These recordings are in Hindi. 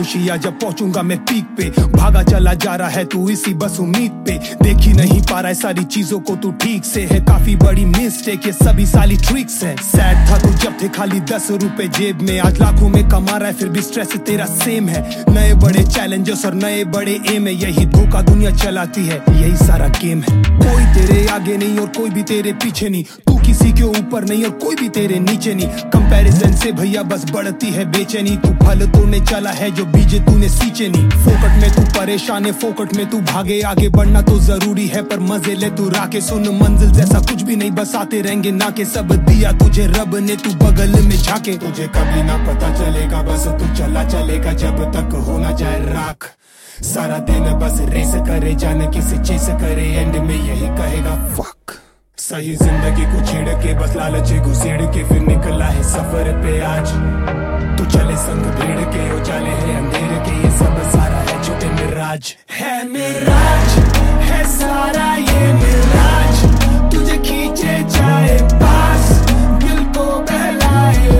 खुशी आ जब पहुंचूंगा मैं पीक पे। भागा चला जा रहा है तू इसी बस उम्मीद पे, देख ही नहीं पा रहा है सारी चीजों को तू ठीक से। है काफी बड़ी मिस्टेक, ये सभी साली ट्रिक्स है। सैड था तू जब थे खाली 10 रुपए जेब में, आज लाखों में कमा रहा है फिर भी स्ट्रेस तेरा सेम है। नए बड़े चैलेंजेस और नए बड़े एम है, यही धोखा दुनिया चलाती है, यही सारा गेम है। कोई तेरे आगे नहीं और कोई भी तेरे पीछे नहीं, तू किसी के ऊपर नहीं और कोई भी तेरे नीचे नहीं। कंपैरिजन से भैया बस बढ़ती है बेचैनी, तू फल तोड़ने चला है जो बीजे तूने सींचे नहीं। फोकट में तू परेशान है, फोकट में तू भागे, आगे बढ़ना तो जरूरी है पर मजे ले तू राके। सुन मंजिल जैसा कुछ भी नहीं, बस आते रहेंगे ना के, सब दिया तुझे रब ने तू बगल में झाके। तुझे कभी ना पता चलेगा, बस तू चला चलेगा जब तक हो ना जाए राख। सारा दिन बस रेस करे, जाने किसी चीज करे, एंड में यही कहेगा फक। सही जिंदगी को छेड़ के बस लालच घुसेड़ के फिर निकला है सफर पे आज। तू चले संग भीड़ के, उजाले है अंधेरे के, ये सब सारा है झूठे मिराज। है मिराज है सारा ये मिराज, तुझे खींचे जाए पास, दिल को बहलाए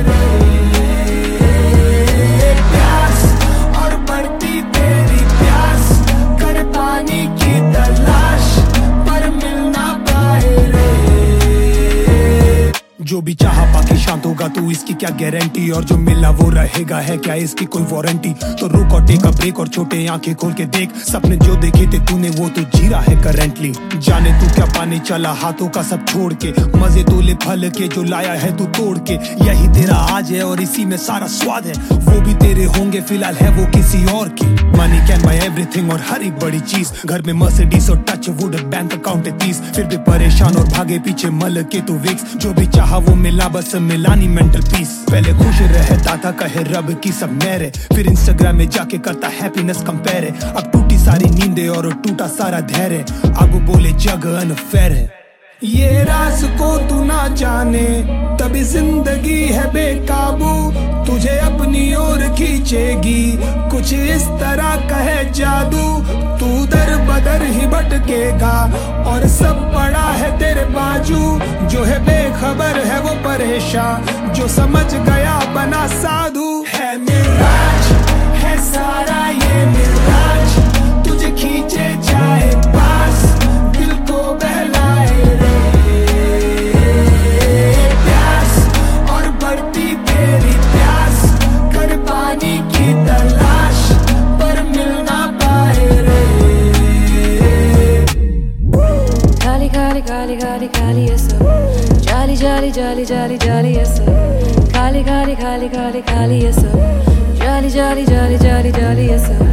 रे प्यास, और बढ़ती तेरी प्यास, कर पानी की तलाश पर मिल ना पाए रे। जो भी चाहा पाके शांत होगा तू, इसकी क्या गारंटी, और जो मिला वो रहेगा है क्या इसकी कोई वारंटी। तो रुक और टेक अ ब्रेक और छोटे आंखें खोल के देख, सपने जो देखे थे तूने वो तो जी रहा है करेंटली। जाने तू क्या पाने चला हाथों का सब छोड़ के, मजे तोले फल के जो लाया है तू तोड़ के। यही तेरा आज है और इसी में सारा स्वाद है, वो भी तेरे होंगे फिलहाल है वो किसी और की। मनी कैन बाय एवरीथिंग और हर एक बड़ी चीज, घर में मर्सिडीज और टच वुड, बैंक अकाउंट है 30, फिर भी परेशान और भागे पीछे मल के तू विक्स। जो भी चाहा वो मिला, बस मिलानी मेंटल पीस। पहले खुश रहता था कहे रब की सब मेरे, फिर इंस्टाग्राम में जाके करता हैप्पीनेस कंपेयर। अब टूटी सारी नींदें और टूटा सारा धैर्य, आगू बोले जग अनफेयर है। ये राज को तू ना जाने तभी जिंदगी है बेकाबू, तुझे अपनी ओर खींचेगी कुछ इस तरह का है जादू। तू दर बदर ही भटकेगा और सब पड़ा है तेरे बाजू, जो है बेखबर है वो परेशान, जो समझ गया बना साधु। है मिराज है सारा ये मिराज, तुझे खींचे जाए पास, दिल को बहलाए रे प्यास, और बढ़ती तेरी प्यास, कर पानी की तलाश पर मिल ना पाए रे। खाली खाली खाली खाली खाली ये सब, जाली जाली जाली जाली जाली ये सब, खाली खाली खाली खाली खाली ये सब, जाली जाली जाली जाली जाली ये सब।